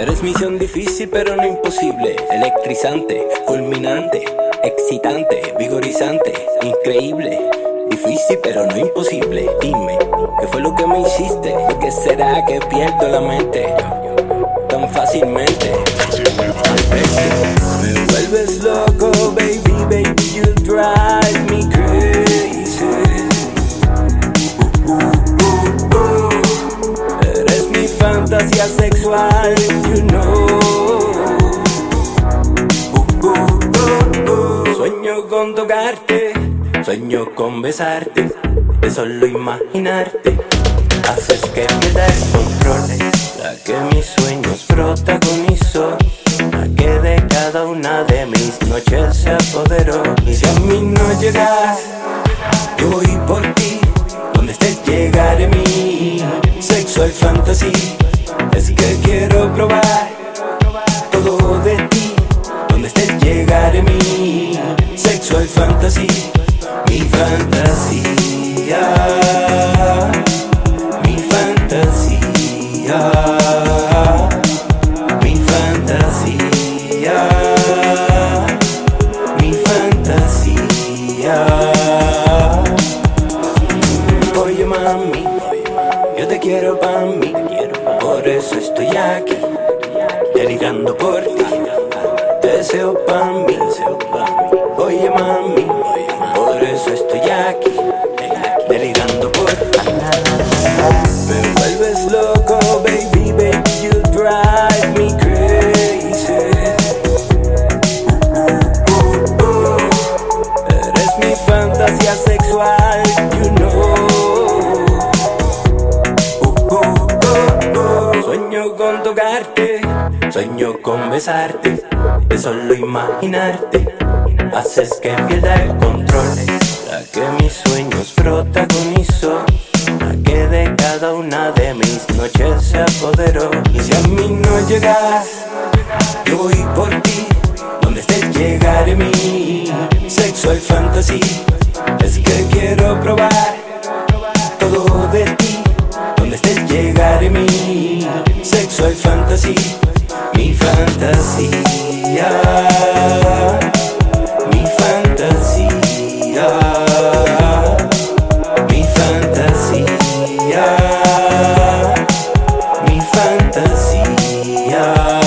Eres misión difícil pero no imposible, electrizante, fulminante, excitante, vigorizante, increíble. Difícil pero no imposible. Dime, ¿qué fue lo que me hiciste? ¿Por qué será que pierdo la mente tan fácilmente? Me vuelves loco, baby, baby, you drive me crazy. Eres mi fantasía sexual, you know. Sueño con tocarte, sueño con besarte, de solo imaginarte haces que pierda el control. La que mis sueños protagonizó, la que de cada una de mis noches se apoderó. Y si a mí no llegas, yo voy por ti, donde esté el llegar de mí. Sexual fantasy, es que quiero probar todo de ti, donde esté el llegar de mí. Sexual fantasy, mi fantasía, mi fantasía, mi fantasía, mi fantasía. Oye mami, yo te quiero pa' mí, por eso estoy aquí, delirando por ti, deseo pa' mí. Oye mami, por eso estoy aquí, delirando por ti. Me vuelves loco, baby, baby, you drive me crazy. Eres mi fantasía sexual, you know. Sueño con tocarte, sueño con besarte, de solo imaginarte haces que pierda el control. La que mis sueños protagonizó, la que de cada una de mis noches se apoderó. Y si a mí no llegas, yo voy por ti, donde esté el llegar de mí. Sexual fantasy, es que quiero probar todo de ti, donde esté el llegar de mí. Sexual fantasy, mi fantasía, mi fantasía, mi fantasía, mi fantasía.